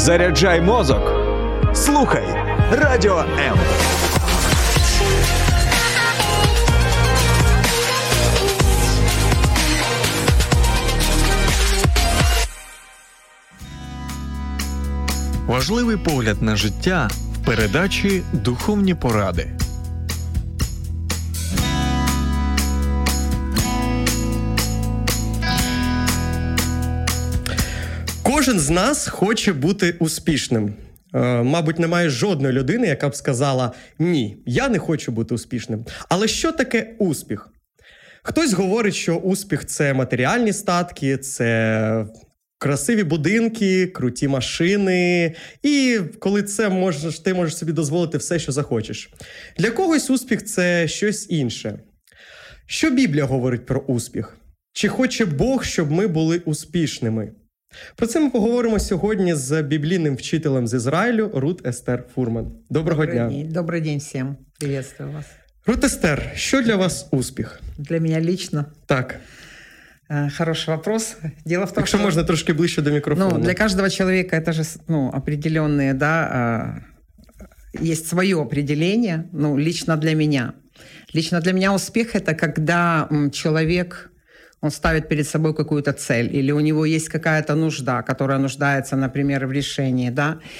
Заряджай мозок. Слухай Радіо М. Важливий погляд на життя в передачі «Духовні поради». Кожен з нас хоче бути успішним. Мабуть, немає жодної людини, яка б сказала «Ні, я не хочу бути успішним». Але що таке успіх? Хтось говорить, що успіх – це матеріальні статки, це красиві будинки, круті машини. І коли це ти можеш собі дозволити все, що захочеш. Для когось успіх – це щось інше. Що Біблія говорить про успіх? Чи хоче Бог, щоб ми були успішними? Про це ми поговоримо сьогодні з біблійним вчителем з Ізраїлю Рут Естер Фурман. Доброго дня. Добрый день всем. Приветствую вас. Рут Естер, що для вас успіх? Для меня лично? Так. Хороший вопрос. Дело в том, Якщо можна трошки ближче до мікрофону. Для каждого человека это же определенные, есть свое определение, лично для меня. Лично для меня успех – это когда человек... Он ставит перед собой какую-то цель, или у него есть какая-то нужда, которая нуждается, например, в решении,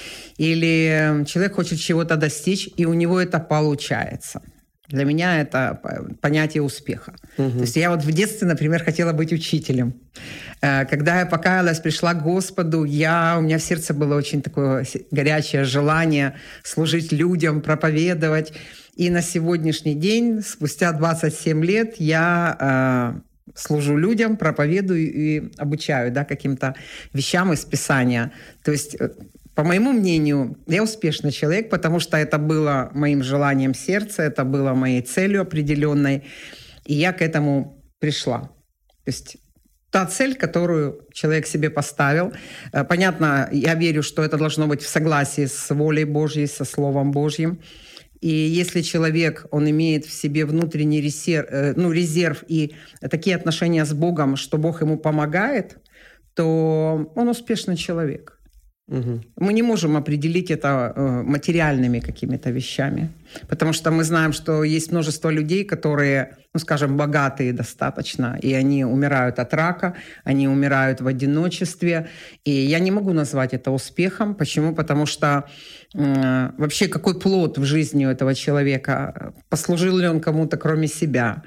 или человек хочет чего-то достичь, и у него это получается. Для меня это понятие успеха. То есть я в детстве, например, хотела быть учителем. Когда я покаялась, пришла к Господу, у меня в сердце было очень такое горячее желание служить людям, проповедовать. И на сегодняшний день, спустя 27 лет, я... служу людям, проповедую и обучаю каким-то вещам из Писания. То есть, по моему мнению, я успешный человек, потому что это было моим желанием сердца, это было моей целью определенной, и я к этому пришла. То есть та цель, которую человек себе поставил. Понятно, я верю, что это должно быть в согласии с волей Божьей, со Словом Божьим. И если человек, он имеет в себе внутренний резерв и такие отношения с Богом, что Бог ему помогает, то он успешный человек. Угу. Мы не можем определить это материальными какими-то вещами, потому что мы знаем, что есть множество людей, которые, богатые достаточно, и они умирают от рака, они умирают в одиночестве, и я не могу назвать это успехом. Почему? Потому что вообще какой плод в жизни у этого человека? Послужил ли он кому-то кроме себя?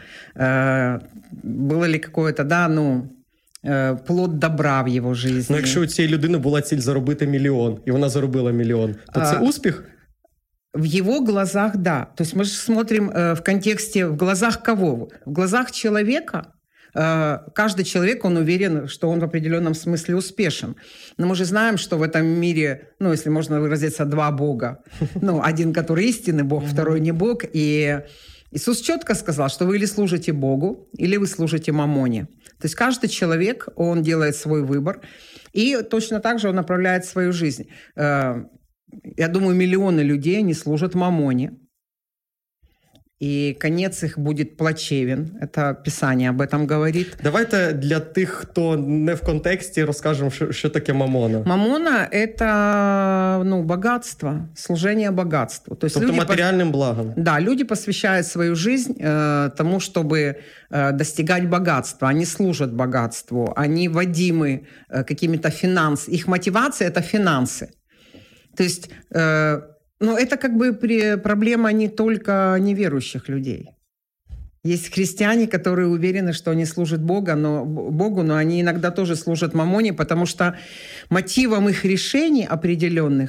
Было ли какое-то, плод добра в його житті. Якщо у цієї людини була ціль заробити мільйон, і вона заробила мільйон, то це успіх? В его глазах, да. То есть мы же смотрим в контексте, в глазах кого? В глазах человека. Каждый человек, он уверен, что он в определенном смысле успешен. Но мы же знаем, что в этом мире, если можно выразиться, два Бога. Один, который истинный Бог, второй не Бог. И Иисус четко сказал, что вы или служите Богу, или вы служите мамоне. То есть каждый человек, он делает свой выбор, и точно так же он направляет свою жизнь. Я думаю, миллионы людей, они служат мамоне, и конец их будет плачевен. Это Писание об этом говорит. Давайте для тих, хто не в контексті, розкажемо, що таке мамона. Мамона – это богатство, служение богатству. То есть материальным благом. Да, люди посвящают свою жизнь тому, чтобы достигать богатства. Они служат богатству, они водимы какими-то финансами. Их мотивация – это финансы. То есть... это проблема не только неверующих людей. Есть христиане, которые уверены, что они служат Богу, но они иногда тоже служат мамоне, потому что мотивом их решений определенных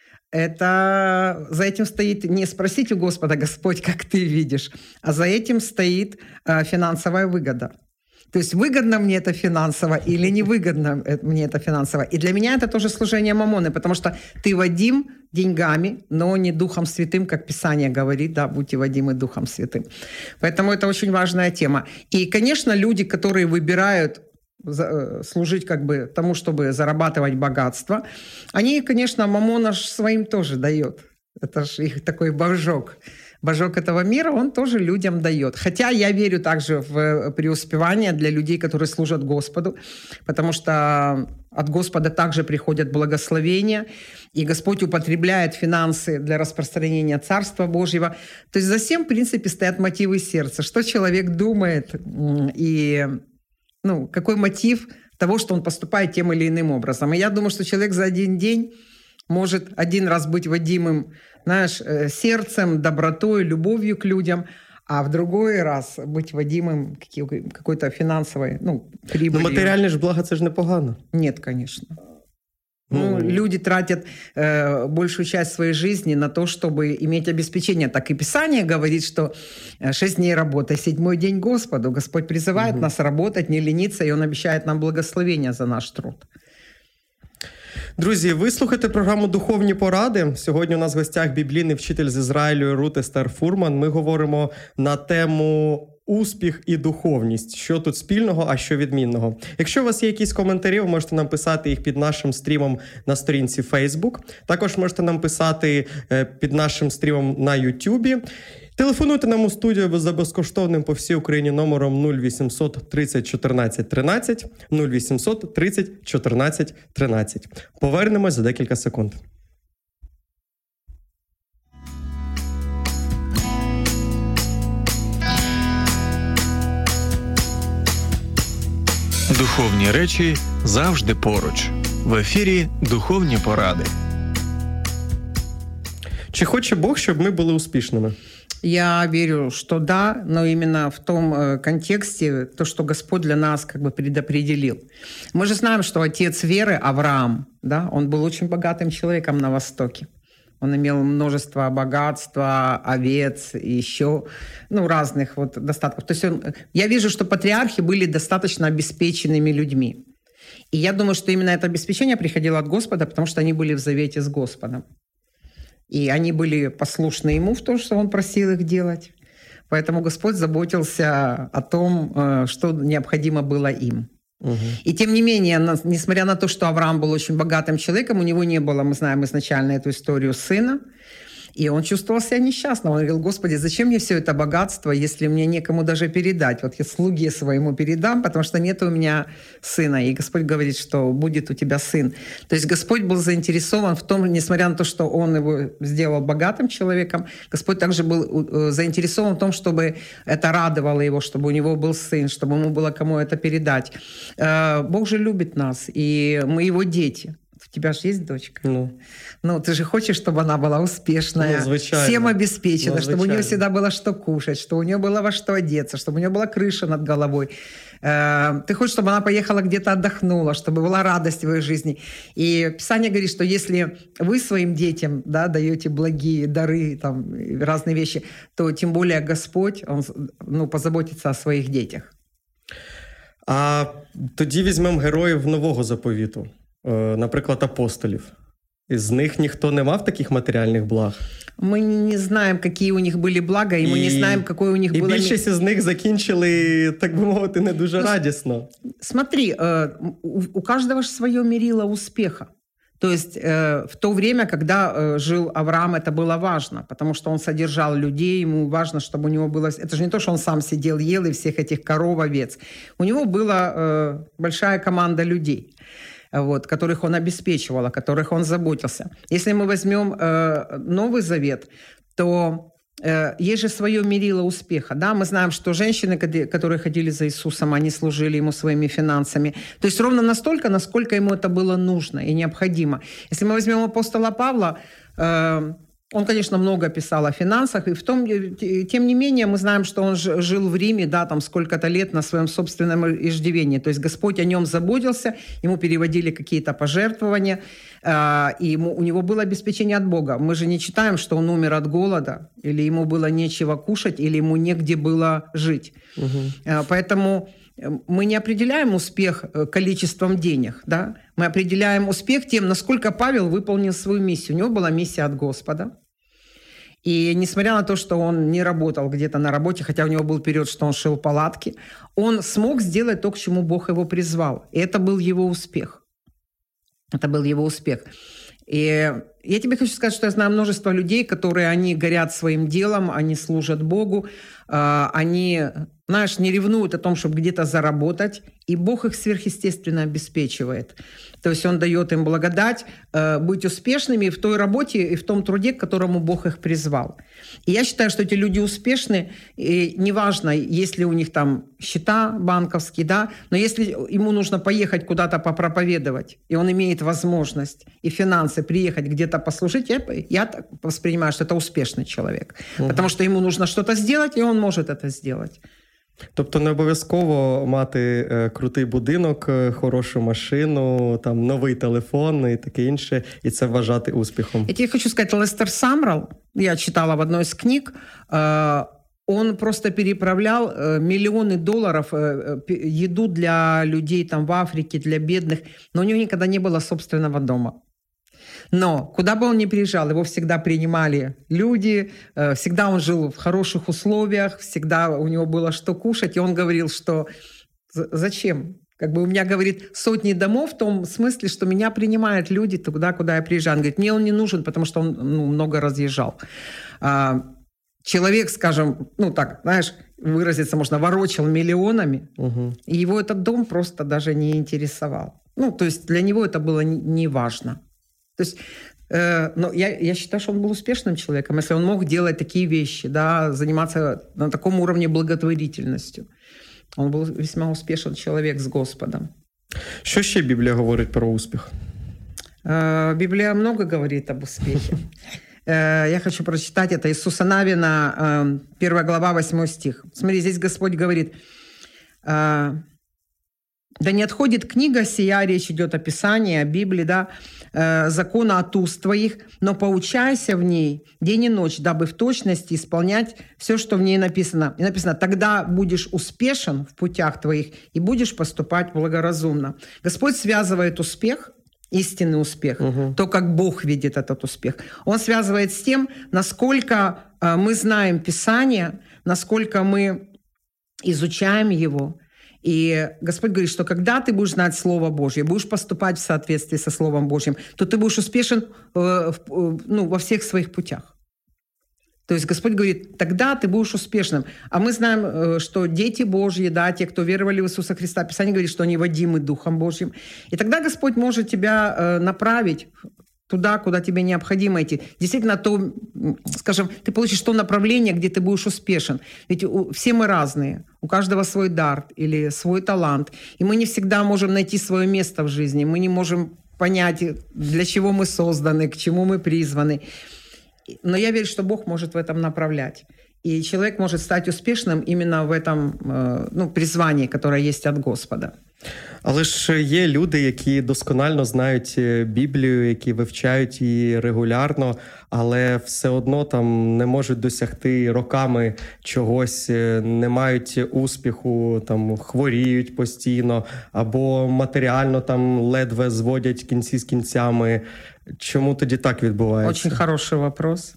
за этим стоит не спросить у Господа: «Господь, как ты видишь?», а за этим стоит финансовая выгода. То есть выгодно мне это финансово или невыгодно мне это финансово. И для меня это тоже служение мамоны, потому что ты водим деньгами, но не Духом Святым, как Писание говорит, будьте водимы Духом Святым. Поэтому это очень важная тема. И, конечно, люди, которые выбирают служить тому, чтобы зарабатывать богатство, они, конечно, мамона своим тоже дает. Это же их такой божок. Божок этого мира, он тоже людям дает. Хотя я верю также в преуспевание для людей, которые служат Господу, потому что от Господа также приходят благословения, и Господь употребляет финансы для распространения Царства Божьего. То есть за всем, в принципе, стоят мотивы сердца. Что человек думает и какой мотив того, что он поступает тем или иным образом. И я думаю, что человек за один день может один раз быть водимым, сердцем, добротой, любовью к людям, а в другой раз быть водимым какой-то финансовой прибылью. Матеріальне ж благо – це ж непогано. Нет, конечно. Люди тратят большую часть своей жизни на то, чтобы иметь обеспечение. Так и Писание говорит, что 6 дней работы, 7-й день Господу. Господь призывает нас работать, не лениться, и Он обещает нам благословения за наш труд. Друзі, ви слухаєте програму «Духовні поради». Сьогодні у нас в гостях біблійний вчитель з Ізраїлю Рут Естер Фурман. Ми говоримо на тему успіх і духовність. Що тут спільного, а що відмінного. Якщо у вас є якісь коментарі, ви можете нам писати їх під нашим стрімом на сторінці Facebook. Також можете нам писати під нашим стрімом на YouTube. Телефонуйте нам у студію за безкоштовним по всій Україні номером 0800 30 14 13, 0800 30 14 13. Повернемось за декілька секунд. Духовні речі завжди поруч. В ефірі «Духовні поради». Чи хоче Бог, щоб ми були успішними? Я верю, что да, но именно в том контексте, то, что Господь для нас предопределил. Мы же знаем, что отец веры Авраам, да, он был очень богатым человеком на Востоке. Он имел множество богатства, овец и еще разных достатков. То есть я вижу, что патриархи были достаточно обеспеченными людьми. И я думаю, что именно это обеспечение приходило от Господа, потому что они были в завете с Господом. И они были послушны Ему в том, что Он просил их делать. Поэтому Господь заботился о том, что необходимо было им. Угу. И тем не менее, несмотря на то, что Авраам был очень богатым человеком, у него не было, мы знаем изначально эту историю, сына. И он чувствовал себя несчастным. Он говорил: Господи, зачем мне все это богатство, если мне некому даже передать? Вот я слуге своему передам, потому что нет у меня сына. И Господь говорит, что будет у тебя сын. То есть Господь был заинтересован в том, несмотря на то, что он его сделал богатым человеком, Господь также был заинтересован в том, чтобы это радовало его, чтобы у него был сын, чтобы ему было кому это передать. Бог же любит нас, и мы его дети. У тебя же есть дочка? Ты же хочешь, чтобы она была успешная, всем обеспечена, чтобы у нее всегда было что кушать, чтобы у нее было во что одеться, чтобы у нее была крыша над головой. Ты хочешь, чтобы она поехала где-то отдохнула, чтобы была радость в ее жизни. И Писание говорит, что если вы своим детям даете благие дары, разные вещи, то тем более Господь, Он позаботится о своих детях. А тоді візьмемо героїв Нового заповіту. Наприклад, апостолів. Із них ніхто не мав таких матеріальних благ. Мы не знаем, какие у них были блага, и мы не знаем, какое у них было... І більшість із них закінчили, так би мовити, не дуже радісно. Смотри, у каждого же свое мерило успеха. То есть в то время, когда жил Авраам, это было важно, потому что он содержал людей, ему важно, чтобы у него было... Это же не то, что он сам сидел, ел и всех этих коров, овец. У него была большая команда людей, которых он обеспечивал, о которых он заботился. Если мы возьмем Новый Завет, то есть же свое мерило успеха. Да? Мы знаем, что женщины, которые ходили за Иисусом, они служили Ему своими финансами. То есть ровно настолько, насколько Ему это было нужно и необходимо. Если мы возьмем апостола Павла, он, конечно, много писал о финансах, и тем не менее мы знаем, что он жил в Риме, сколько-то лет на своем собственном иждивении. То есть Господь о нем заботился, ему переводили какие-то пожертвования, и у него было обеспечение от Бога. Мы же не читаем, что он умер от голода, или ему было нечего кушать, или ему негде было жить. Угу. Поэтому мы не определяем успех количеством денег, да? Мы определяем успех тем, насколько Павел выполнил свою миссию. У него была миссия от Господа. И несмотря на то, что он не работал где-то на работе, хотя у него был период, что он шил палатки, он смог сделать то, к чему Бог его призвал. И это был его успех. Это был его успех. И я тебе хочу сказать, что я знаю множество людей, они горят своим делом, они служат Богу, они знаешь, не ревнуют о том, чтобы где-то заработать, и Бог их сверхъестественно обеспечивает. То есть Он дает им благодать быть успешными в той работе и в том труде, к которому Бог их призвал. И я считаю, что эти люди успешны, и неважно, есть ли у них там счета банковские, да, но если ему нужно поехать куда-то попроповедовать, и он имеет возможность и финансы приехать где-то послужить, я так воспринимаю, что это успешный человек. Потому что ему нужно что-то сделать, и он может это сделать. Тобто не обов'язково мати крутий будинок, хорошу машину, там новий телефон і таке інше, і це вважати успіхом. Я тебе хочу сказать, Лестер Самрал, я читала в одной из книг, он просто переправлял миллионы долларов еду для людей там в Африке, для бедных, но у него никогда не было собственного дома. Но куда бы он ни приезжал, его всегда принимали люди, всегда он жил в хороших условиях, всегда у него было что кушать, и он говорил, что зачем? Как бы у меня, говорит, сотни домов в том смысле, что меня принимают люди туда, куда я приезжаю. Он говорит, мне он не нужен, потому что он много разъезжал. Человек, скажем, так, знаешь, выразиться можно, ворочал миллионами, и его этот дом просто даже не интересовал. То есть для него это было не важно. То есть, но я считаю, что он был успешным человеком, если он мог делать такие вещи, да, заниматься на таком уровне благотворительностью. Он был весьма успешен человек с Господом. Що ще Біблія говорить про успіх? Библия много говорит об успехе. Я хочу прочитать это Иисуса Навина, 1 глава, 8 стих. Смотри, здесь Господь говорит: «Да не отходит книга сия», речь идет о Писании, о Библии, да, «закона от уст твоих, но поучайся в ней день и ночь, дабы в точности исполнять все, что в ней написано». И написано: «Тогда будешь успешен в путях твоих и будешь поступать благоразумно». Господь связывает успех, истинный успех, то, как Бог видит этот успех. Он связывает с тем, насколько мы знаем Писание, насколько мы изучаем его. И Господь говорит, что когда ты будешь знать Слово Божье, будешь поступать в соответствии со Словом Божьим, то ты будешь успешен во всех своих путях. То есть Господь говорит, тогда ты будешь успешным. А мы знаем, что дети Божьи, да, те, кто веровали в Иисуса Христа, Писание говорит, что они водимы Духом Божьим. И тогда Господь может тебя направить туда, куда тебе необходимо идти. Действительно, то, скажем, ты получишь то направление, где ты будешь успешен. Ведь все мы разные. У каждого свой дар или свой талант. И мы не всегда можем найти свое место в жизни. Мы не можем понять, для чего мы созданы, к чему мы призваны. Но я верю, что Бог может в этом направлять. И человек может стать успешным именно в этом призвании, которое есть от Господа. Але ж є люди, які досконально знають Біблію, які вивчають її регулярно, але все одно там не можуть досягти роками чогось, не мають успіху, там хворіють постійно, або матеріально там ледве зводять кінці з кінцями. Чому тоді так відбувається? Очень хороший вопрос.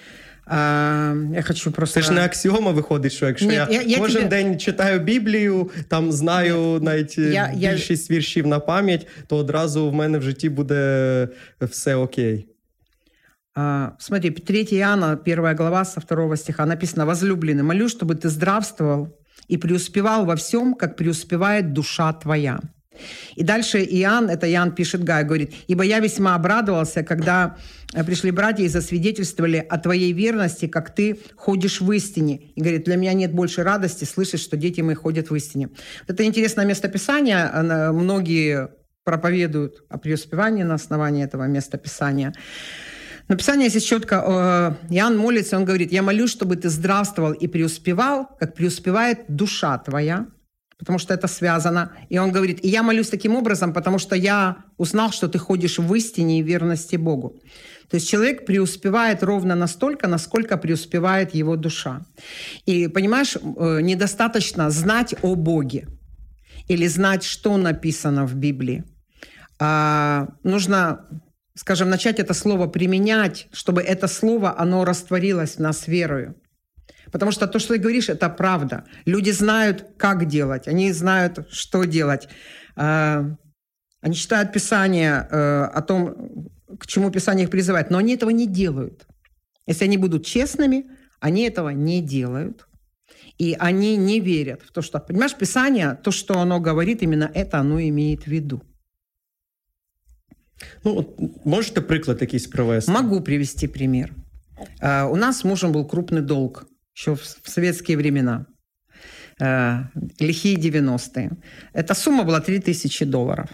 Я хочу просто... Це ж не аксіома виходить, що якщо я кожен день читаю Біблію, там знаю навіть більшість віршів на пам'ять, то одразу в мене в житті буде все окей. Смотри, 3 Иоанна, 1 глава, со 2 стиха написано: «Возлюбленный, молюсь, чтобы ты здравствовал и преуспевал во всем, как преуспевает душа твоя». И дальше Иоанн пишет Гаю, говорит: «Ибо я весьма обрадовался, когда пришли братья и засвидетельствовали о твоей верности, как ты ходишь в истине». И говорит: «Для меня нет больше радости слышать, что дети мои ходят в истине». Это интересное местописание. Многие проповедуют о преуспевании на основании этого местописания. Но Писание здесь четко. Иоанн молится, он говорит: «Я молюсь, чтобы ты здравствовал и преуспевал, как преуспевает душа твоя». Потому что это связано. И он говорит: «И я молюсь таким образом, потому что я узнал, что ты ходишь в истине и верности Богу». То есть человек преуспевает ровно настолько, насколько преуспевает его душа. И, понимаешь, недостаточно знать о Боге или знать, что написано в Библии. Нужно, скажем, начать это слово применять, чтобы это слово, оно растворилось в нас верою. Потому что то, что ты говоришь, это правда. Люди знают, как делать, они знают, что делать. Они читают Писание о том, к чему Писание их призывает, но они этого не делают. Если они будут честными, они этого не делают. И они не верят в то, что... Понимаешь, Писание, то, что оно говорит, именно это оно имеет в виду. Ну, от можете приклад якийсь привести? Могу привести пример. У нас с мужем был крупный долг еще в советские времена. Лихие 90-е. Эта сумма была $3000.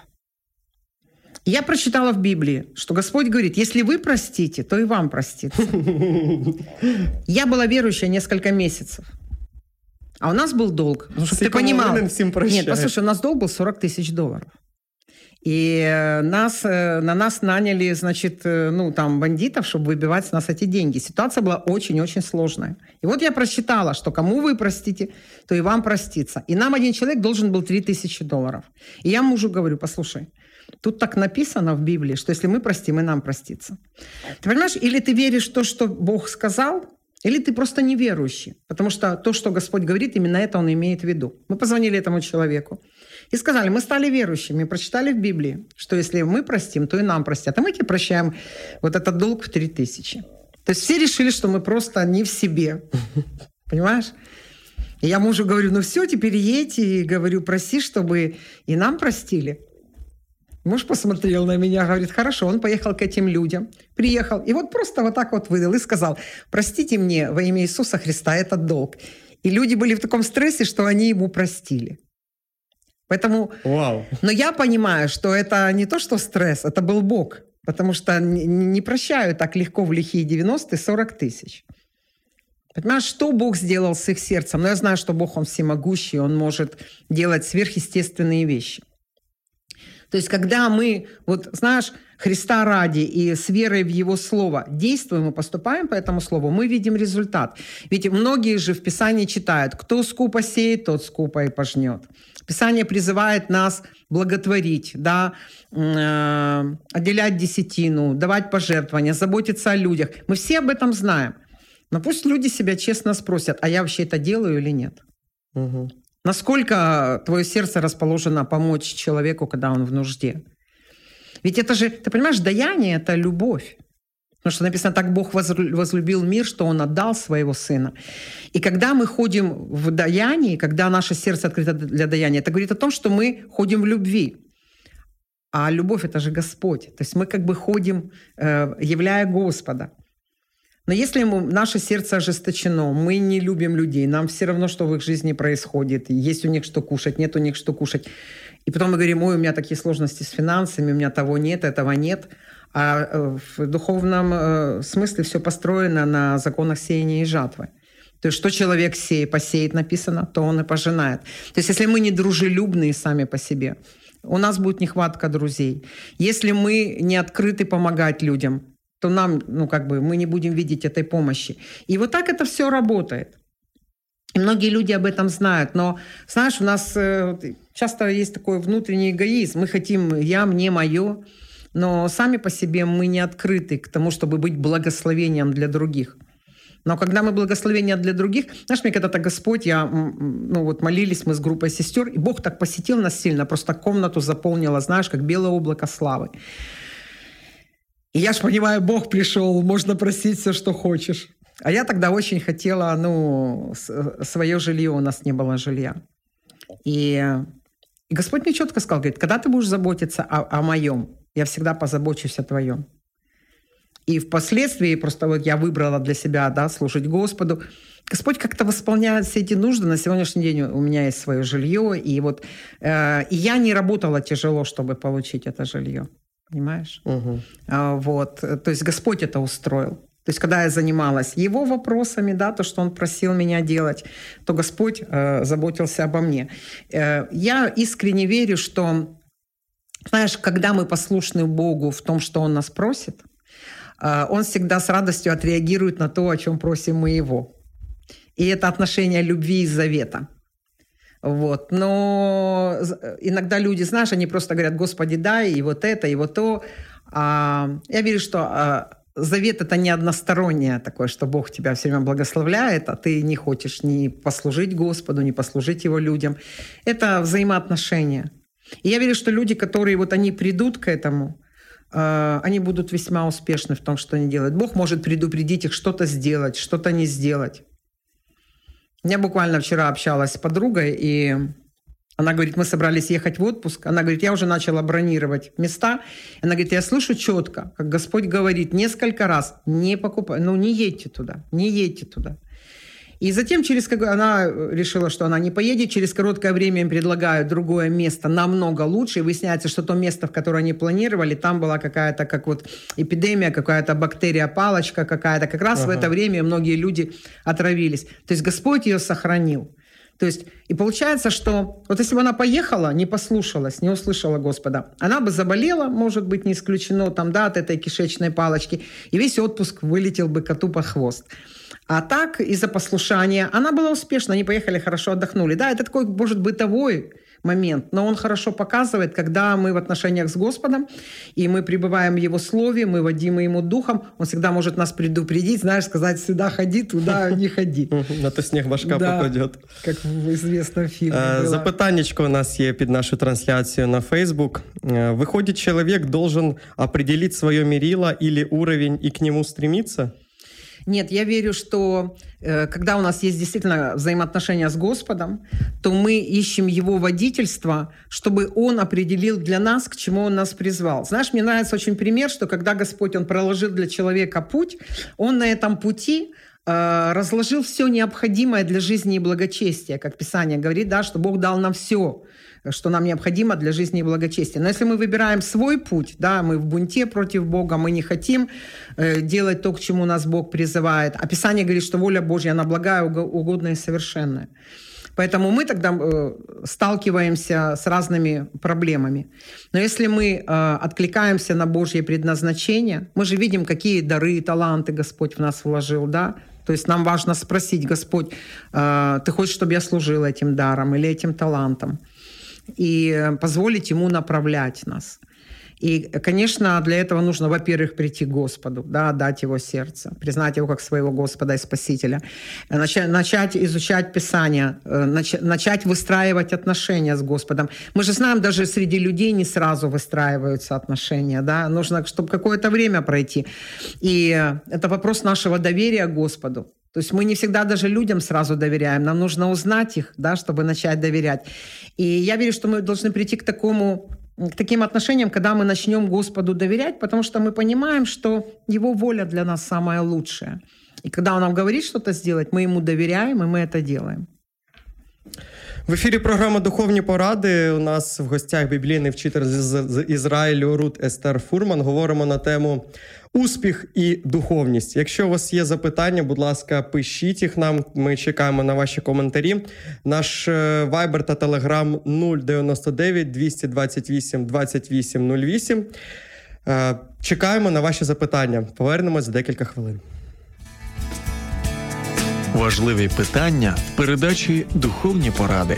Я прочитала в Библии, что Господь говорит, если вы простите, то и вам простится. Я была верующая несколько месяцев. А у нас был долг. Чтобы ты понимал. Нет, послушай, у нас долг был $40 000. И на нас наняли, значит, бандитов, чтобы выбивать с нас эти деньги. Ситуация была очень-очень сложная. И вот я просчитала, что кому вы простите, то и вам простится. И нам один человек должен был $3000. И я мужу говорю, послушай, тут так написано в Библии, что если мы простим, и нам простится. Ты понимаешь, или ты веришь в то, что Бог сказал, или ты просто неверующий. Потому что то, что Господь говорит, именно это Он имеет в виду. Мы позвонили этому человеку и сказали, мы стали верующими, прочитали в Библии, что если мы простим, то и нам простят. А мы тебе прощаем вот этот долг в 3000. То есть все решили, что мы просто не в себе. Понимаешь? И я мужу говорю, ну все, теперь едь и говорю, проси, чтобы и нам простили. Муж посмотрел на меня, говорит, хорошо, он поехал к этим людям, приехал, и вот просто вот так вот выдал и сказал, простите мне во имя Иисуса Христа этот долг. И люди были в таком стрессе, что они ему простили. Поэтому, Вау. Но я понимаю, что это не то, что стресс, это был Бог, потому что не прощают так легко в лихие 90-е 40 000. Понимаешь, что Бог сделал с их сердцем? Но я знаю, что Бог, Он всемогущий, Он может делать сверхъестественные вещи. То есть, когда мы, вот знаешь, Христа ради и с верой в Его Слово действуем и поступаем по этому Слову, мы видим результат. Ведь многие же в Писании читают, кто скупо сеет, тот скупо и пожнет. Писание призывает нас благотворить, да, отделять десятину, давать пожертвования, заботиться о людях. Мы все об этом знаем. Но пусть люди себя честно спросят, а я вообще это делаю или нет? Угу. Насколько твое сердце расположено помочь человеку, когда он в нужде? Ведь это же, ты понимаешь, даяние – это любовь. Потому что написано, так Бог возлюбил мир, что Он отдал Своего Сына. И когда мы ходим в даянии, когда наше сердце открыто для даяния, это говорит о том, что мы ходим в любви. А любовь – это же Господь. То есть мы как бы ходим, являя Господа. Но если наше сердце ожесточено, мы не любим людей, нам все равно, что в их жизни происходит, есть у них что кушать, нет у них что кушать. И потом мы говорим, ой, у меня такие сложности с финансами, у меня того нет, этого нет. А в духовном смысле все построено на законах сеяния и жатвы. То есть что человек посеет, написано, то он и пожинает. То есть если мы не дружелюбные сами по себе, у нас будет нехватка друзей. Если мы не открыты помогать людям, то нам, мы не будем видеть этой помощи. И вот так это все работает. И многие люди об этом знают. Но, знаешь, у нас часто есть такой внутренний эгоизм. Мы хотим «я», «мне», «моё», но сами по себе мы не открыты к тому, чтобы быть благословением для других. Но когда мы благословение для других... Знаешь, мне когда-то Господь, молились мы с группой сестер, и Бог так посетил нас сильно, просто комнату заполнило, знаешь, как белое облако славы. И я ж понимаю, Бог пришел, можно просить все, что хочешь. А я тогда очень хотела, свое жилье, у нас не было жилья. И Господь мне четко сказал, говорит, когда ты будешь заботиться о моем, я всегда позабочусь о твоем. И впоследствии просто вот я выбрала для себя, да, служить Господу. Господь как-то восполняет все эти нужды. На сегодняшний день у меня есть свое жилье. И я не работала тяжело, чтобы получить это жилье. Понимаешь? Угу. То есть Господь это устроил. То есть когда я занималась Его вопросами, да, то, что Он просил меня делать, то Господь заботился обо мне. Я искренне верю, что, знаешь, когда мы послушны Богу в том, что Он нас просит, Он всегда с радостью отреагирует на то, о чем просим мы Его. И это отношение любви и завета. Но иногда люди, знаешь, они просто говорят, Господи, дай, и вот это, и вот то. Я верю, что завет — это не одностороннее такое, что Бог тебя все время благословляет, а ты не хочешь ни послужить Господу, ни послужить Его людям. Это взаимоотношения. И я верю, что люди, которые они придут к этому, они будут весьма успешны в том, что они делают. Бог может предупредить их что-то сделать, что-то не сделать. Я буквально вчера общалась с подругой, и она говорит, мы собрались ехать в отпуск. Она говорит, я уже начала бронировать места. Она говорит, я слышу четко, как Господь говорит несколько раз, не покупай, не едьте туда, не едьте туда. И затем она решила, что она не поедет. Через короткое время им предлагают другое место, намного лучше. И выясняется, что то место, в которое они планировали, там была какая-то как вот эпидемия, какая-то бактерия, палочка какая-то. Как раз в это время многие люди отравились. То есть Господь ее сохранил. То есть, и получается, что вот если бы она поехала, не послушалась, не услышала Господа, она бы заболела, может быть, не исключено, от этой кишечной палочки, и весь отпуск вылетел бы коту под хвост. А так, из-за послушания, она была успешна, они поехали, хорошо отдохнули. Да, это такой, может, бытовой момент, но он хорошо показывает, когда мы в отношениях с Господом, и мы пребываем в Его Слове, мы водимы Ему Духом, Он всегда может нас предупредить, сказать, сюда ходи, туда не ходи. На то снег башка попадет. Как в известном фильме. Запитаннячко у нас є під нашу трансляцію на Facebook. Выходит, человек должен определить свое мерило или уровень и к нему стремиться? Нет, я верю, что когда у нас есть действительно взаимоотношения с Господом, то мы ищем Его водительство, чтобы Он определил для нас, к чему Он нас призвал. Знаешь, мне нравится очень пример, что когда Господь, Он проложил для человека путь, Он на этом пути разложил все необходимое для жизни и благочестия, как Писание говорит, что Бог дал нам все, что нам необходимо для жизни и благочестия. Но если мы выбираем свой путь, мы в бунте против Бога, мы не хотим делать то, к чему нас Бог призывает, а Писание говорит, что воля Божья, она благая, угодная и совершенная. Поэтому мы тогда сталкиваемся с разными проблемами. Но если мы откликаемся на Божье предназначение, мы же видим, какие дары и таланты Господь в нас вложил, То есть нам важно спросить, Господь, ты хочешь, чтобы я служил этим даром или этим талантом? И позволить Ему направлять нас. И, конечно, для этого нужно, во-первых, прийти к Господу, отдать Его сердце, признать Его как своего Господа и Спасителя, начать изучать Писание, начать выстраивать отношения с Господом. Мы же знаем, даже среди людей не сразу выстраиваются отношения, Нужно, чтобы какое-то время пройти. И это вопрос нашего доверия к Господу. То есть мы не всегда даже людям сразу доверяем, нам нужно узнать их, чтобы начать доверять. И я верю, что мы должны прийти к таким отношениям, когда мы начнем Господу доверять, потому что мы понимаем, что Его воля для нас самая лучшая. И когда Он нам говорит что-то сделать, мы Ему доверяем, и мы это делаем. В ефірі програма «Духовні поради». У нас в гостях біблійний вчитель з Ізраїлю Рут Естер Фурман. Говоримо на тему успіх і духовність. Якщо у вас є запитання, будь ласка, пишіть їх нам. Ми чекаємо на ваші коментарі. Наш Viber та Telegram 099 228 2808. Чекаємо на ваші запитання. Повернемось за декілька хвилин. Важливі питання в передачі «Духовні поради».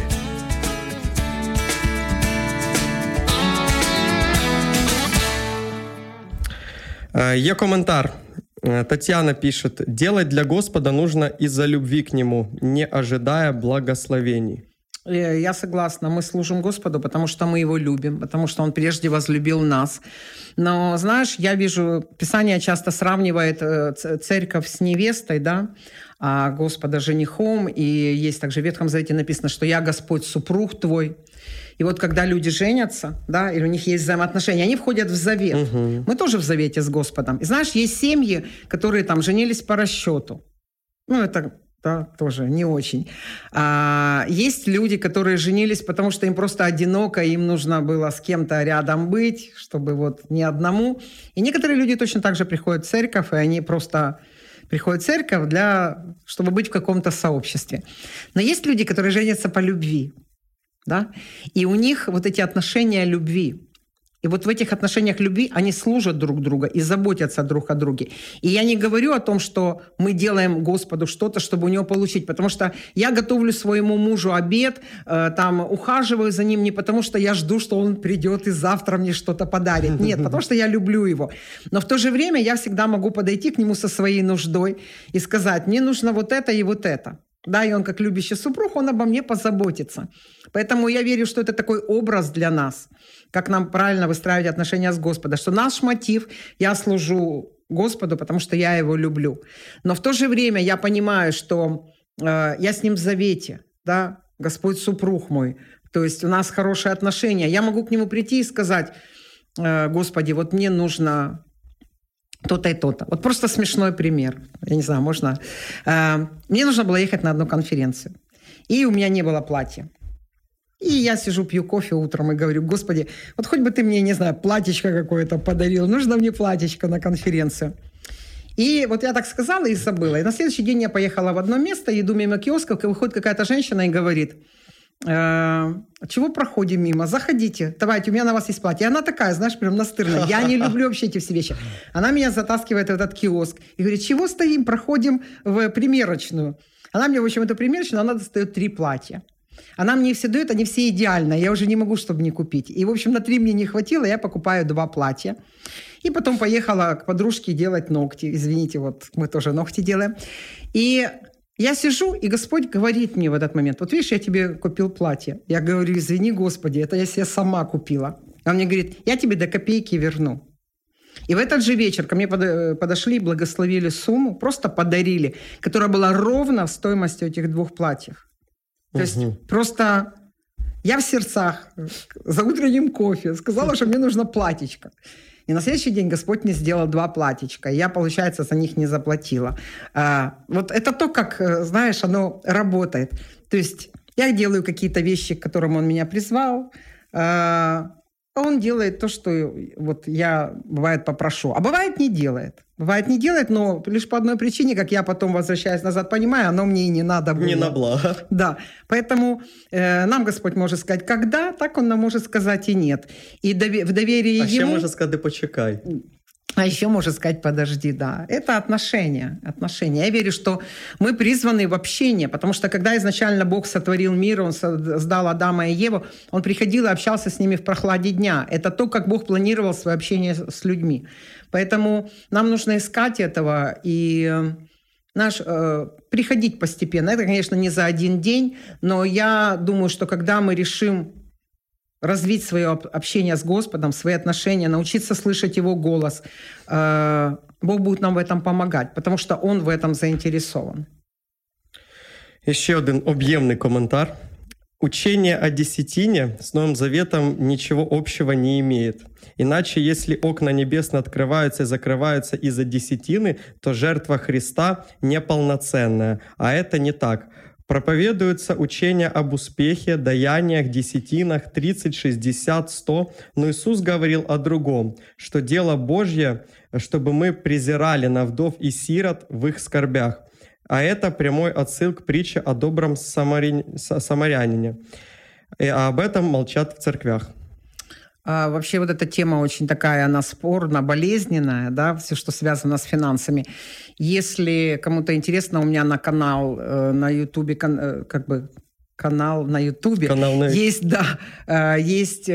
Є коментар. Татьяна пишет: «Делать для Господа нужно из-за любви к Нему, не ожидая благословений». Я согласна. Мы служим Господу, потому что мы Его любим, потому что Он прежде возлюбил нас. Но, знаешь, я вижу, Писание часто сравнивает церковь с невестой, а Господа женихом. И есть также в Ветхом Завете написано, что «Я Господь, супруг твой». И вот когда люди женятся, или у них есть взаимоотношения, они входят в завет. Угу. Мы тоже в завете с Господом. И знаешь, есть семьи, которые женились по расчету. Это... тоже не очень. Есть люди, которые женились, потому что им просто одиноко, им нужно было с кем-то рядом быть, чтобы не одному. И некоторые люди точно так же приходят в церковь, и они просто приходят в церковь, чтобы быть в каком-то сообществе. Но есть люди, которые женятся по любви, и у них эти отношения любви. И в этих отношениях любви они служат друг друга и заботятся друг о друге. И я не говорю о том, что мы делаем Господу что-то, чтобы у него получить, потому что я готовлю своему мужу обед, ухаживаю за ним не потому, что я жду, что он придет и завтра мне что-то подарит. Нет, потому что я люблю его. Но в то же время я всегда могу подойти к нему со своей нуждой и сказать: мне нужно это и это. И он, как любящий супруг, он обо мне позаботится. Поэтому я верю, что это такой образ для нас, как нам правильно выстраивать отношения с Господом, что наш мотив – я служу Господу, потому что я Его люблю. Но в то же время я понимаю, что я с ним в завете, да, Господь супруг мой, то есть у нас хорошие отношения. Я могу к нему прийти и сказать: Господи, вот мне нужно то-то и то-то. Вот просто смешной пример. Я не знаю, можно... Мне нужно было ехать на одну конференцию. И у меня не было платья. И я сижу, пью кофе утром и говорю: Господи, вот хоть бы ты мне, не знаю, платьечко какое-то подарил. Нужно мне платьечко на конференцию. И вот я так сказала и забыла. И на следующий день я поехала в одно место, иду мимо киосков, и выходит какая-то женщина и говорит: чего проходим мимо? Заходите, давайте, у меня на вас есть платье. И она такая, знаешь, прям настырная. Я не люблю вообще эти все вещи. Она меня затаскивает в этот киоск и говорит: чего стоим, проходим в примерочную. Она мне, в общем, эту примерочную, она достает 3 платья. Она мне их все дает, они все идеальные. Я уже не могу, чтобы не купить. И, в общем, на 3 мне не хватило, я покупаю 2 платья. И потом поехала к подружке делать ногти. Извините, вот мы тоже ногти делаем. И я сижу, и Господь говорит мне в этот момент: вот видишь, я тебе купил платье. Я говорю: извини, Господи, это я себе сама купила. Он мне говорит: я тебе до копейки верну. И в этот же вечер ко мне подошли и благословили сумму, просто подарили, которая была ровно в стоимости этих 2 платьев. То есть просто я в сердцах за утренним кофе сказала, что мне нужно платьечко. И на следующий день Господь мне сделал 2 платьечка. И я, получается, за них не заплатила. Вот это то, как, знаешь, оно работает. То есть я делаю какие-то вещи, к которым Он меня призвал, а Он делает то, что вот я, бывает, попрошу. А бывает, не делает. Бывает, не делает, но лишь по одной причине, как я потом, возвращаясь назад, понимаю, оно мне и не надо было. Не на благо. Да. Поэтому нам Господь может сказать «когда», так Он нам может сказать и «нет». И в доверии Ему... А ще може сказати «почекай». А еще может сказать «подожди», да. Это отношения. Я верю, что мы призваны в общение, потому что когда изначально Бог сотворил мир, Он создал Адама и Еву, Он приходил и общался с ними в прохладе дня. Это то, как Бог планировал свое общение с людьми. Поэтому нам нужно искать этого и приходить постепенно. Это, конечно, не за один день, но я думаю, что когда мы решим развить свое общение с Господом, свои отношения, научиться слышать Его голос, Бог будет нам в этом помогать, потому что Он в этом заинтересован. Еще один объемный комментарий. Учение о десятине с Новым Заветом ничего общего не имеет. Иначе, если окна небесные открываются и закрываются из-за десятины, то жертва Христа неполноценная. А это не так. Проповедуется учение об успехе, даяниях, десятинах, 30, 60, 100. Но Иисус говорил о другом, что дело Божье, чтобы мы презирали на вдов и сирот в их скорбях. А это прямой отсыл к притче о добром самарянине. И об этом молчат в церквях. Вообще вот эта тема очень такая, она спорная, болезненная, да, все, что связано с финансами. Если кому-то интересно, у меня на канал на Ютубе, канал на Ютубе есть, да, есть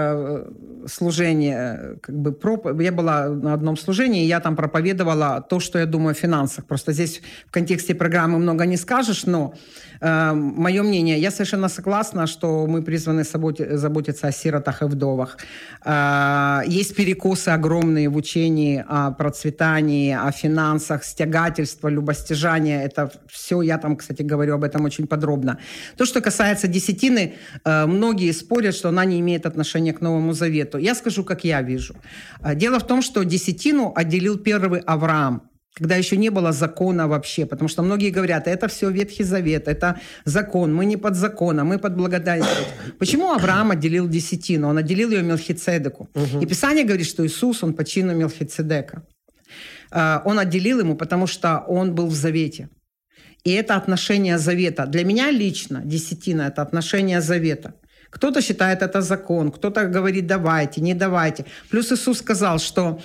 служение, я была на одном служении, и я там проповедовала то, что я думаю о финансах. Просто здесь в контексте программы много не скажешь, но мое мнение, я совершенно согласна, что мы призваны заботиться о сиротах и вдовах. Есть перекосы огромные в учении о процветании, о финансах, стягательство, любостяжание. Это все, я там, кстати, говорю об этом очень подробно. То, что касается десятины, многие спорят, что она не имеет отношения к Новому Завету. Я скажу, как я вижу. Дело в том, что десятину отделил первый Авраам, когда еще не было закона вообще, потому что многие говорят, это все Ветхий Завет, это закон, мы не под законом, мы под благодатью. Почему Авраам отделил десятину? Он отделил ее Мелхицедеку. И Писание говорит, что Иисус, он по чину Мелхицедека. Он отделил ему, потому что он был в завете. И это отношение завета. Для меня лично десятина – это отношение завета. Кто-то считает это закон, кто-то говорит давайте, не давайте. Плюс Иисус сказал, что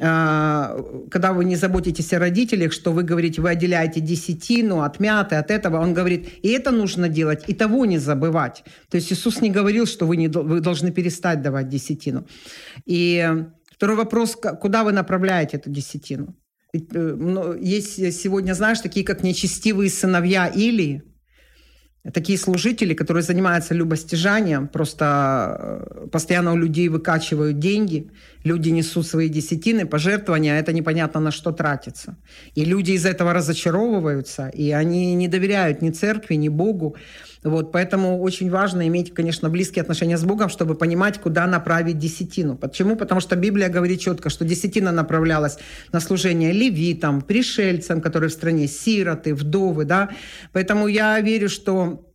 когда вы не заботитесь о родителях, что вы говорите, вы отделяете десятину от мяты, от этого. Он говорит, и это нужно делать, и того не забывать. То есть Иисус не говорил, что вы должны перестать давать десятину. И второй вопрос, куда вы направляете эту десятину? Есть сегодня, знаешь, такие как нечестивые сыновья Илии. такие служители, которые занимаются любостяжанием, просто постоянно у людей выкачивают деньги, люди несут свои десятины, пожертвования, а это непонятно на что тратится. И люди из этого разочаровываются, и они не доверяют ни церкви, ни Богу. Вот, поэтому очень важно иметь, конечно, близкие отношения с Богом, чтобы понимать, куда направить десятину. Почему? Потому что Библия говорит четко, что десятина направлялась на служение левитам, пришельцам, которые в стране, сироты, вдовы. Да? Поэтому я верю, что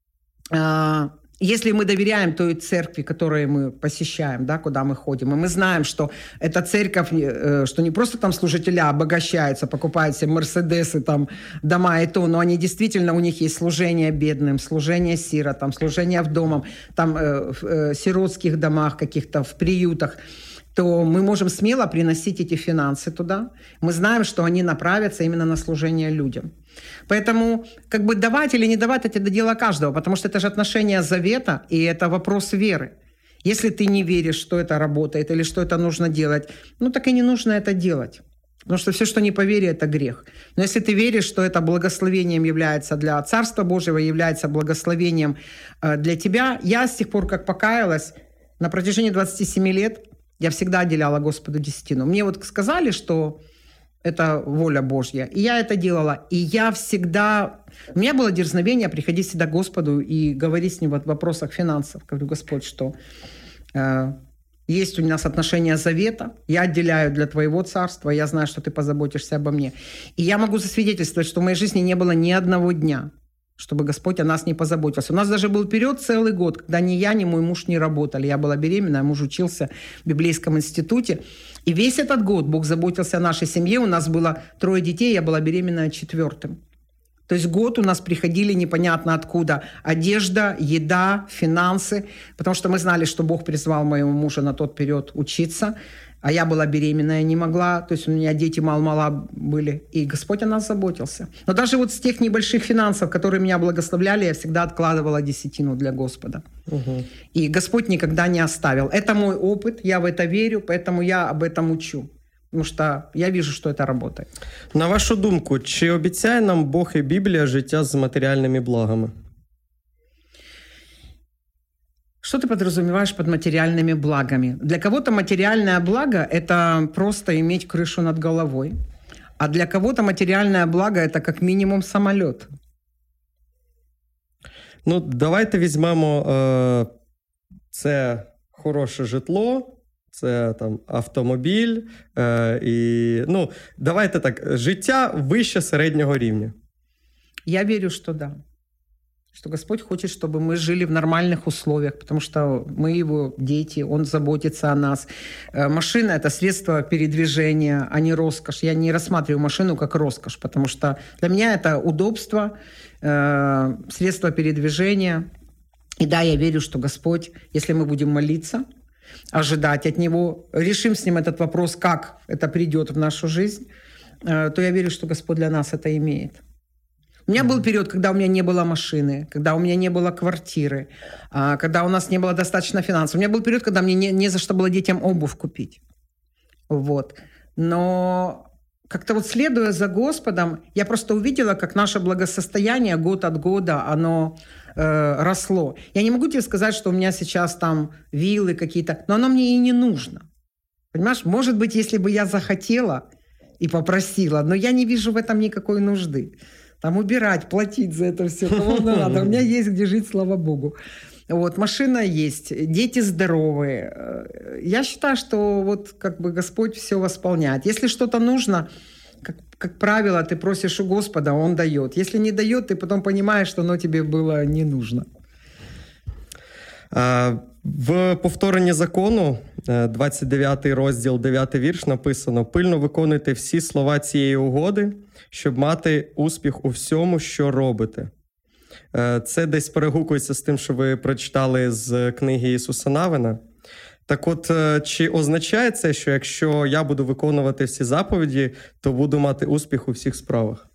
если мы доверяем той церкви, которую мы посещаем, да, куда мы ходим, и мы знаем, что эта церковь, что не просто там служителя обогащаются, покупают себе мерседесы, там, дома и то, но они действительно, у них есть служение бедным, служение сиротам, служение вдовам, там, в сиротских домах каких-то, в приютах, то мы можем смело приносить эти финансы туда. Мы знаем, что они направятся именно на служение людям. Поэтому как бы давать или не давать – это дело каждого, потому что это же отношение завета, и это вопрос веры. Если ты не веришь, что это работает или что это нужно делать, ну так и не нужно это делать. Потому что все, что не по вере, это грех. Но если ты веришь, что это благословением является для Царства Божьего, является благословением для тебя, я с тех пор, как покаялась, на протяжении 27 лет я всегда отделяла Господу десятину. Мне вот сказали, что это воля Божья. И я это делала. И я всегда... У меня было дерзновение приходить всегда к Господу и говорить с Ним в вопросах финансов. Говорю: Господь, что есть у нас отношения завета, я отделяю для Твоего царства, я знаю, что Ты позаботишься обо мне. И я могу засвидетельствовать, что в моей жизни не было ни одного дня, чтобы Господь о нас не позаботился. У нас даже был период целый год, когда ни я, ни мой муж не работали. Я была беременна, муж учился в библейском институте. И весь этот год Бог заботился о нашей семье. У нас было 3 детей, я была беременна 4-м. То есть год у нас приходили непонятно откуда одежда, еда, финансы, потому что мы знали, что Бог призвал моего мужа на тот период учиться, а я была беременная, не могла, то есть у меня дети мало-мало были, и Господь о нас заботился. Но даже вот с тех небольших финансов, которые меня благословляли, я всегда откладывала десятину для Господа. Угу. И Господь никогда не оставил. Это мой опыт, я в это верю, поэтому я об этом учу. Тому що я вижу, що це працює. На вашу думку, чи обіцяє нам Бог і Біблія життя з матеріальними благами? Что ты подразумеваешь под материальными благами? Для кого-то материальное благо – это просто иметь крышу над головой. А для кого-то материальное благо – это как минимум самолет. Ну, давайте візьмемо це хороше житло, це там автомобіль, і, давайте так, життя вище середнього рівня. Я верю, что да. Что Господь хочет, чтобы мы жили в нормальных условиях, потому что мы Его дети, Он заботится о нас. Машина – это средство передвижения, а не роскошь. Я не рассматриваю машину как роскошь, потому что для меня это удобство, средство передвижения. И да, я верю, что Господь, если мы будем молиться, ожидать от Него, решим с Ним этот вопрос, как это придет в нашу жизнь, то я верю, что Господь для нас это имеет. У меня был период, когда у меня не было машины, когда у меня не было квартиры, когда у нас не было достаточно финансов. У меня был период, когда мне не за что было детям обувь купить. Вот. Но как-то вот следуя за Господом, я просто увидела, как наше благосостояние год от года, оно росло. Я не могу тебе сказать, что у меня сейчас там виллы какие-то, но оно мне и не нужно. Понимаешь, может быть, если бы я захотела и попросила, но я не вижу в этом никакой нужды. Там убирать, платить за это все, кому надо. У меня есть где жить, слава Богу. Вот, машина есть, дети здоровые. Я считаю, что вот как бы Господь все восполняет. Если что-то нужно, как правило, ты просишь у Господа, Он дает. Если не дает, ты потом понимаешь, что оно тебе было не нужно. В повторенні закону, 29 розділ, 9 вірш написано: «Пильно виконуйте всі слова цієї угоди, щоб мати успіх у всьому, що робите». Це десь перегукується з тим, що ви прочитали з книги Ісуса Навина. Так от, чи означає це, що якщо я буду виконувати всі заповіді, то буду мати успіх у всіх справах?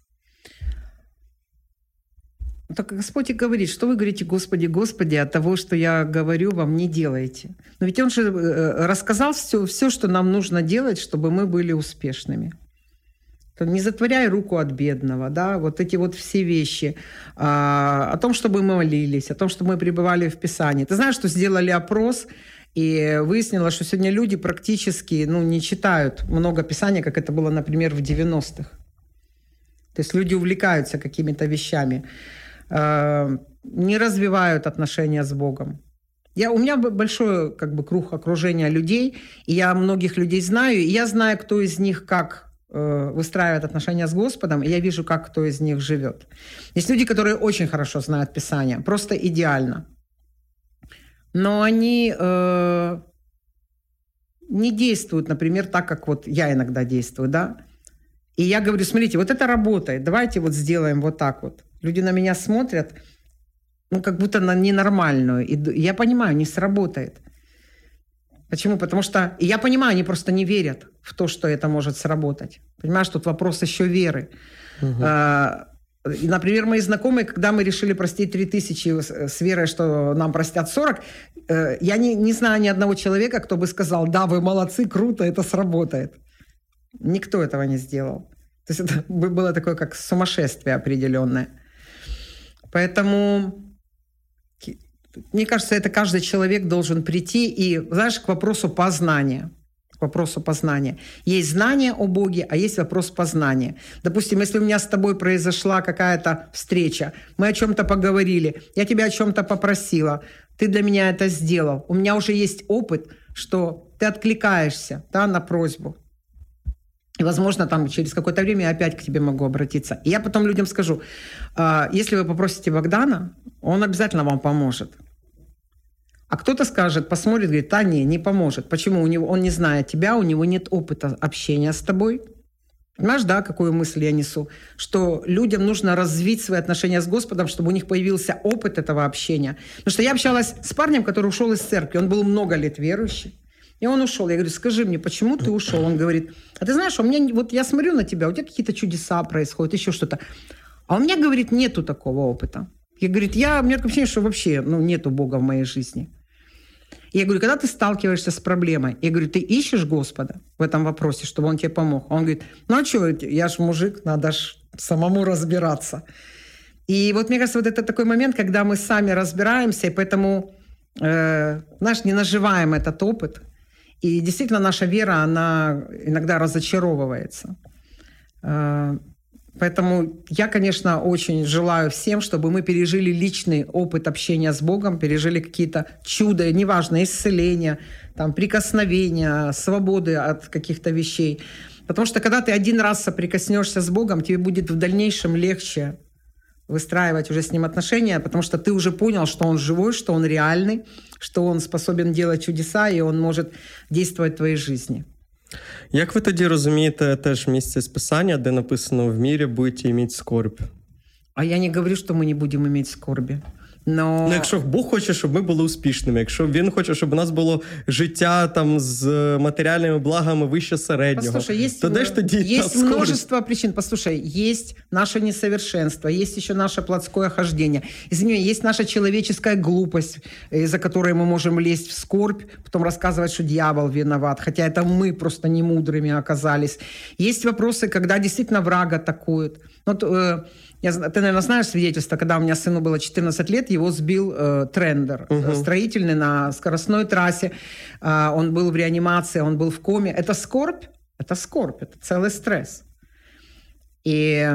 Так Господь и говорит, что вы говорите: Господи, Господи, от того, что я говорю, вам не делаете. Но ведь Он же рассказал все, что нам нужно делать, чтобы мы были успешными. Не затворяй руку от бедного, да, вот эти вот все вещи. О том, чтобы мы молились, о том, чтобы мы пребывали в Писании. Ты знаешь, что сделали опрос, и выяснилось, что сегодня люди практически не читают много Писания, как это было, например, в 90-х. То есть люди увлекаются какими-то вещами, не развивают отношения с Богом. У меня большой круг окружения людей, и я многих людей знаю, и я знаю, кто из них как выстраивает отношения с Господом, и я вижу, как кто из них живет. Есть люди, которые очень хорошо знают Писание, просто идеально. Но они не действуют, например, так, как вот я иногда действую, да. И я говорю, смотрите, вот это работает, давайте вот сделаем вот так вот. Люди на меня смотрят, как будто на ненормальную. И я понимаю, не сработает. Почему? Потому что, и я понимаю, они просто не верят в то, что это может сработать. Понимаешь, тут вопрос еще веры. Угу. И, например, мои знакомые, когда мы решили простить 3000 с верой, что нам простят 40, я не знаю ни одного человека, кто бы сказал, да, вы молодцы, круто, это сработает. Никто этого не сделал. То есть это было такое, как сумасшествие определенное. Поэтому, мне кажется, это каждый человек должен прийти и, знаешь, к вопросу познания. К вопросу познания. Есть знание о Боге, а есть вопрос познания. Допустим, если у меня с тобой произошла какая-то встреча, мы о чем-то поговорили, я тебя о чем-то попросила, ты для меня это сделал. У меня уже есть опыт, что ты откликаешься, да, на просьбу. И, возможно, там через какое-то время я опять к тебе могу обратиться. И я потом людям скажу, если вы попросите Богдана, он обязательно вам поможет. А кто-то скажет, посмотрит, говорит, не поможет. Почему? Он не знает тебя, у него нет опыта общения с тобой. Понимаешь, да, какую мысль я несу? Что людям нужно развить свои отношения с Господом, чтобы у них появился опыт этого общения. Потому что я общалась с парнем, который ушел из церкви. Он был много лет верующий. И он ушел. Я говорю, скажи мне, почему ты ушел? Он говорит, а ты знаешь, у меня, вот я смотрю на тебя, у тебя какие-то чудеса происходят, еще что-то. А у меня, говорит, нету такого опыта. Я, говорит, у меня такое ощущение, что вообще нету Бога в моей жизни. И я говорю, когда ты сталкиваешься с проблемой, я говорю, ты ищешь Господа в этом вопросе, чтобы Он тебе помог? Он говорит, а что, я ж мужик, надо ж самому разбираться. И вот мне кажется, вот это такой момент, когда мы сами разбираемся, и поэтому, знаешь, не наживаем этот опыт. И действительно наша вера, она иногда разочаровывается. Поэтому я, конечно, очень желаю всем, чтобы мы пережили личный опыт общения с Богом, пережили какие-то чуда, неважно, исцеления, там, прикосновения, свободы от каких-то вещей. Потому что когда ты один раз соприкоснешься с Богом, тебе будет в дальнейшем легче выстраивать уже с Ним отношения, потому что ты уже понял, что Он живой, что Он реальный, что Он способен делать чудеса, и Он может действовать в твоей жизни. Як ви тоді розумієте теж місце з Писання, де написано «в мірі будете іметь скорбь»? А я не говорю, що ми не будемо мати скорбі. Но... якщо Бог хоче, щоб ми були успішними, якщо Він хоче, щоб у нас було життя там з матеріальними благами вище середнього, послушай, то де ж тоді есть множество причин. Послушай, есть наше несовершенство, есть еще наше плотское хождение. Извини, есть наша человеческая глупость, из-за которой мы можем лезть в скорбь, потом рассказывать, что дьявол виноват, хотя это мы просто немудрыми оказались. Есть вопросы, когда действительно враг атакует. Вот, ты, наверное, знаешь свидетельство, когда у меня сыну было 14 лет, его сбил трендер строительный на скоростной трассе. Он был в реанимации, он был в коме. Это скорбь? Это скорбь, это целый стресс. И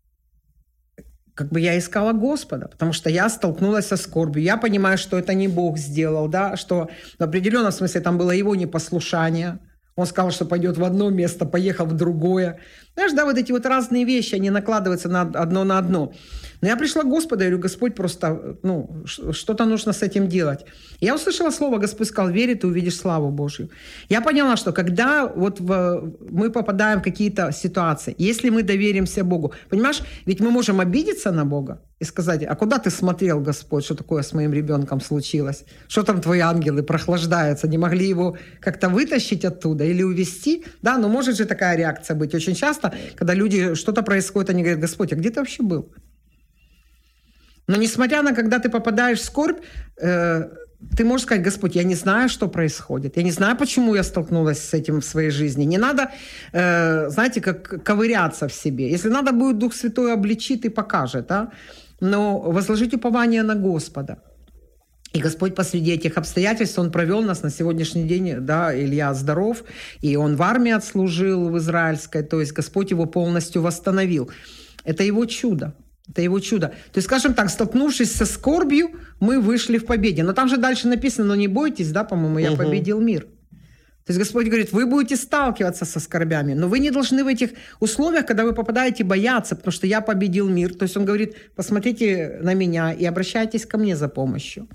я искала Господа, потому что я столкнулась со скорбью. Я понимаю, что это не Бог сделал, да, что в определенном смысле там было его непослушание. Он сказал, что пойдет в одно место, поехал в другое. Знаешь, да, вот эти вот разные вещи, они накладываются одно на одно. Но я пришла к Господу, я говорю, Господь, просто, что-то нужно с этим делать. Я услышала слово, Господь сказал, верь, ты увидишь славу Божью. Я поняла, что когда мы попадаем в какие-то ситуации, если мы доверимся Богу, понимаешь, ведь мы можем обидеться на Бога и сказать, а куда ты смотрел, Господь, что такое с моим ребенком случилось? Что там твои ангелы прохлаждаются? Не могли его как-то вытащить оттуда или увести? Да, но может же такая реакция быть. Очень часто, когда люди, что-то происходит, они говорят, Господь, а где ты вообще был? Но несмотря на, когда ты попадаешь в скорбь, Ты можешь сказать: Господь, я не знаю, что происходит. Я не знаю, почему я столкнулась с этим в своей жизни. Не надо, знаете, как ковыряться в себе. Если надо будет, Дух Святой обличит и покажет. Да? Но возложить упование на Господа. И Господь посреди этих обстоятельств, Он провел нас на сегодняшний день, да, Илья здоров, и он в армии отслужил в израильской, то есть Господь его полностью восстановил. Это его чудо. Это его чудо. То есть, скажем так, столкнувшись со скорбью, мы вышли в победе. Но там же дальше написано: но не бойтесь, да, по-моему, я победил мир. То есть Господь говорит: вы будете сталкиваться со скорбями, но вы не должны в этих условиях, когда вы попадаете, бояться, потому что я победил мир. То есть Он говорит: посмотрите на меня и обращайтесь ко мне за помощью.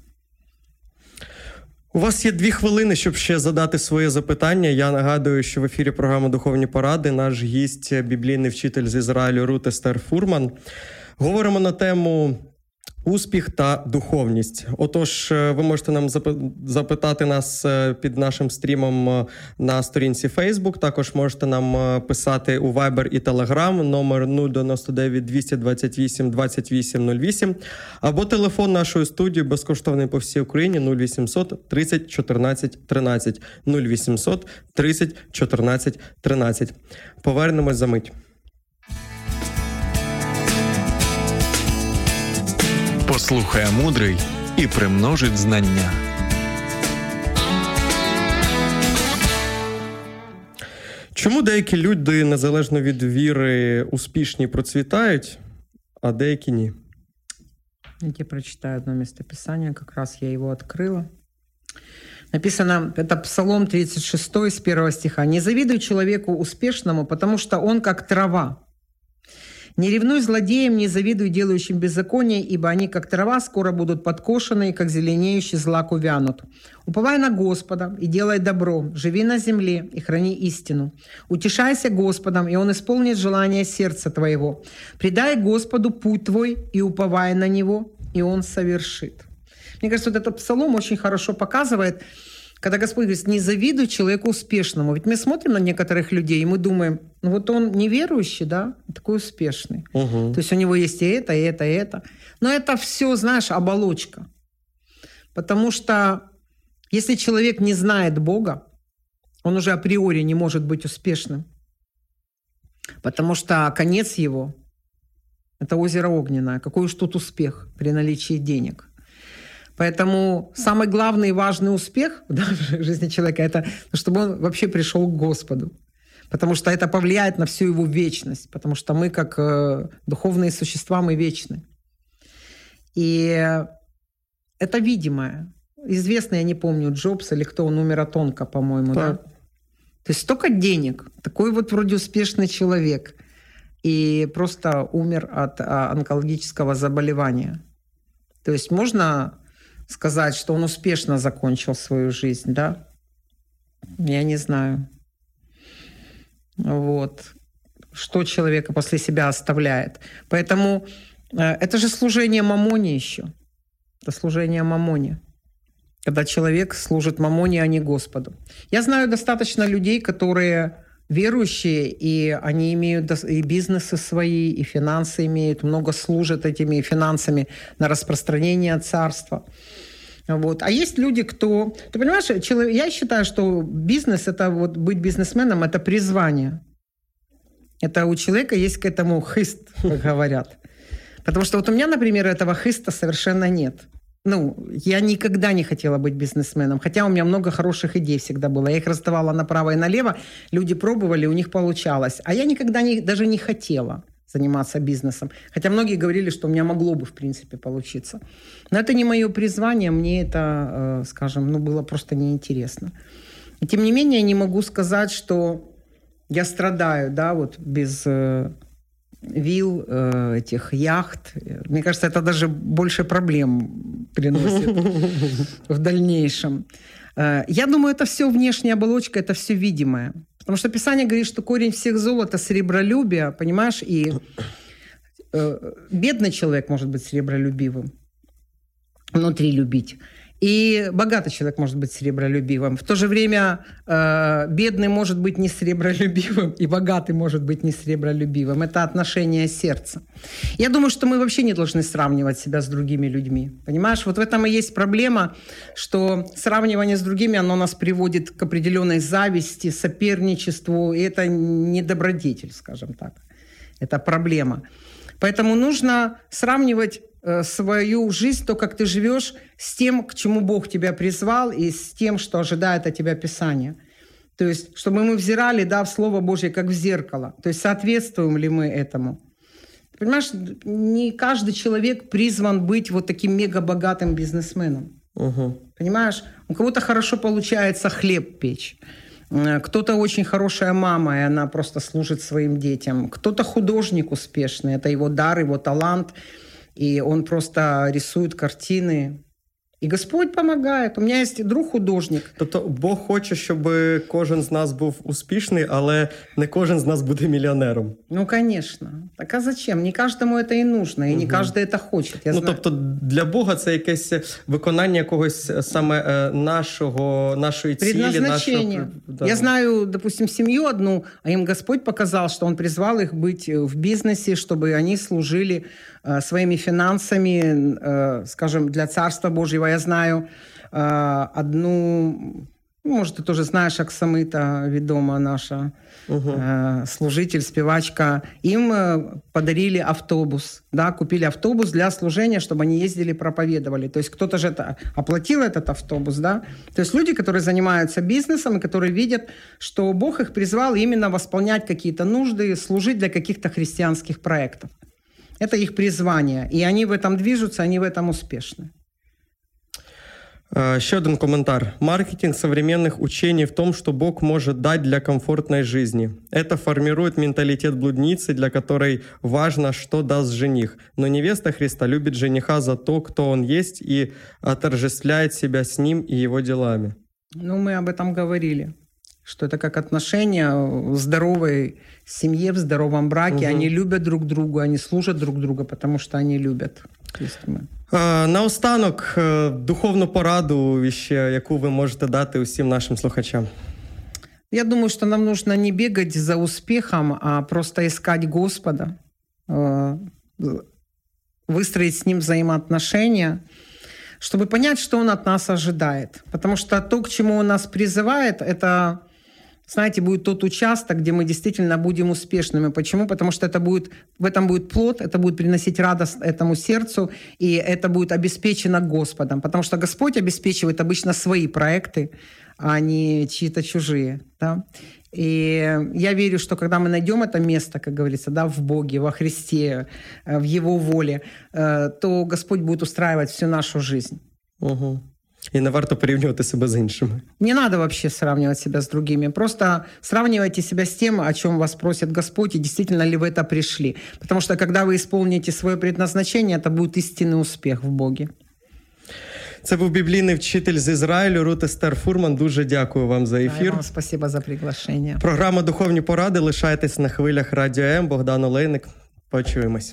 У вас є 2 хвилини, щоб ще задати своє запитання. Я нагадую, що в ефірі програми «Духовні поради» наш гість – біблійний вчитель з Ізраїлю Рут Естер Фурман. Говоримо на тему успіх та духовність. Отож, ви можете нам запитати нас під нашим стрімом на сторінці Facebook. Також можете нам писати у Viber і Telegram, номер 099 228 2808, або телефон нашої студії безкоштовний по всій Україні 0800 30 14 13. 0800 30 14 13. Повернемось за мить. Послухає мудрий і примножить знання. Чому деякі люди, незалежно від віри, успішні процвітають, а деякі ні? Я прочитаю одно местописание, как раз я его открыла. Написано, это Псалом 36 с 1 стиха. «Не завидуй человеку успешному, потому что он как трава. Не ревнуй злодеям, не завидуй делающим беззаконие, ибо они, как трава, скоро будут подкошены, и как зеленеющий злак увянут. Уповай на Господа и делай добро, живи на земле и храни истину. Утешайся Господом, и Он исполнит желание сердца твоего. Предай Господу путь твой и уповай на Него, и Он совершит». Мне кажется, вот этот псалом очень хорошо показывает, когда Господь говорит: не завидуй человеку успешному. Ведь мы смотрим на некоторых людей, и мы думаем: ну вот он неверующий, да, такой успешный. То есть у него есть и это, и это, и это. Но это все, знаешь, оболочка. Потому что если человек не знает Бога, он уже априори не может быть успешным. Потому что конец его – это озеро огненное. Какой уж тут успех при наличии денег. Поэтому самый главный и важный успех, да, в жизни человека – это чтобы он вообще пришел к Господу. Потому что это повлияет на всю его вечность. Потому что мы, как духовные существа, мы вечны. И это видимое. Известно, я не помню, Джобс или кто, он умер от онко, по-моему. Да? То есть столько денег. Такой вот вроде успешный человек. И просто умер от онкологического заболевания. То есть можно сказать, что он успешно закончил свою жизнь, да? Я не знаю. Вот. Что человека после себя оставляет. Поэтому это же служение мамоне еще. Это служение мамоне. Когда человек служит мамоне, а не Господу. Я знаю достаточно людей, которые верующие, и они имеют и бизнесы свои, и финансы имеют, много служат этими финансами на распространение царства. Вот. А есть люди, кто... Ты понимаешь, я считаю, что бизнес, это вот быть бизнесменом, это призвание. Это у человека есть к этому хист, как говорят. Потому что вот у меня, например, этого хиста совершенно нет. Ну, я никогда не хотела быть бизнесменом, хотя у меня много хороших идей всегда было. Я их раздавала направо и налево, люди пробовали, у них получалось. А я никогда даже не хотела заниматься бизнесом. Хотя многие говорили, что у меня могло бы, в принципе, получиться. Но это не мое призвание, мне это, скажем, было просто неинтересно. И тем не менее, я не могу сказать, что я страдаю, да, вот без вилл, этих яхт. Мне кажется, это даже больше проблем приносит в дальнейшем. Я думаю, это все внешняя оболочка, это все видимое. Потому что Писание говорит, что корень всех зол – это сребролюбие, понимаешь? И бедный человек может быть сребролюбивым, внутри любить. И богатый человек может быть серебролюбивым. В то же время бедный может быть не серебролюбивым, и богатый может быть не серебролюбивым. Это отношение сердца. Я думаю, что мы вообще не должны сравнивать себя с другими людьми. Понимаешь, вот в этом и есть проблема, что сравнивание с другими, оно нас приводит к определенной зависти, соперничеству, и это не добродетель, скажем так. Это проблема. Поэтому нужно сравнивать свою жизнь, то, как ты живешь, с тем, к чему Бог тебя призвал, и с тем, что ожидает от тебя Писание. То есть, чтобы мы взирали, да, в Слово Божье, как в зеркало. То есть, соответствуем ли мы этому? Ты понимаешь, не каждый человек призван быть вот таким мегабогатым бизнесменом. Понимаешь? У кого-то хорошо получается хлеб печь. Кто-то очень хорошая мама, и она просто служит своим детям. Кто-то художник успешный, это его дар, его талант. И он просто рисует картины. І Господь допомагає. У мене є друг художник. Тобто Бог хоче, щоб кожен з нас був успішний, але не кожен з нас буде мільйонером. Ну, звісно. Так а зачем? Не кожному це і нужно, і не кожен це хоче. Тобто для Бога це якесь виконання якогось саме нашої цілі. Предназначення. Я знаю, допустим, сім'ю одну, а їм Господь показав, що Він призвав їх бути в бізнесі, щоб вони служили своими финансами, скажем, для Царства Божьего. Я знаю одну, может, ты тоже знаешь, Оксамита, відома наша служитель, спевачка. Им подарили автобус, да, купили автобус для служения, чтобы они ездили, проповедовали. То есть кто-то же оплатил этот автобус, да. То есть люди, которые занимаются бизнесом и которые видят, что Бог их призвал именно восполнять какие-то нужды, служить для каких-то христианских проектов. Это их призвание. И они в этом движутся, они в этом успешны. Еще один комментарий. Маркетинг современных учений в том, что Бог может дать для комфортной жизни. Это формирует менталитет блудницы, для которой важно, что даст жених. Но невеста Христа любит жениха за то, кто он есть, и отождествляет себя с ним и его делами. Ну, мы об этом говорили. Что это как отношения в здоровой семье, в здоровом браке. Они любят друг друга, они служат друг друга, потому что они любят. Наостанок, духовну пораду, ще, яку ви можете дати усім нашим слухачам? Я думаю, что нам нужно не бегать за успехом, а просто искать Господа, выстроить с Ним взаимоотношения, чтобы понять, что Он от нас ожидает. Потому что то, к чему Он нас призывает, это, знаете, будет тот участок, где мы действительно будем успешными. Почему? Потому что в этом будет плод, это будет приносить радость этому сердцу, и это будет обеспечено Господом. Потому что Господь обеспечивает обычно свои проекты, а не чьи-то чужие. Да? И я верю, что когда мы найдем это место, как говорится, да, в Боге, во Христе, в Его воле, то Господь будет устраивать всю нашу жизнь. І не варто порівнювати себе з іншими. Не надо вообще сравнивать себя с другими. Просто сравнивайте себя с тем, о чем вас просит Господь, и действительно ли вы это пришли. Потому что когда вы исполните свое предназначение, это будет истинный успех в Боге. Це був біблійний вчитель з Ізраїлю Рут Естер Фурман. Дуже дякую вам за ефір. Вам спасибо за приглашення. Програма «Духовні поради». Лишайтесь на хвилях Радіо М. Богдан Олейник. Почуємось.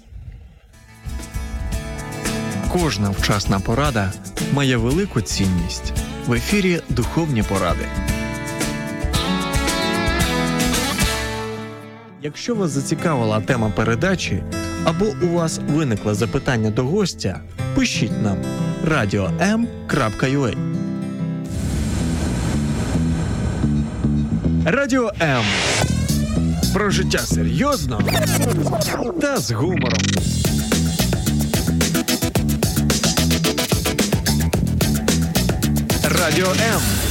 Кожна вчасна порада має велику цінність. В ефірі «Духовні поради». Якщо вас зацікавила тема передачі або у вас виникло запитання до гостя, пишіть нам radio.m.ua. Радіо М. Про життя серйозно та з гумором. Радіо М.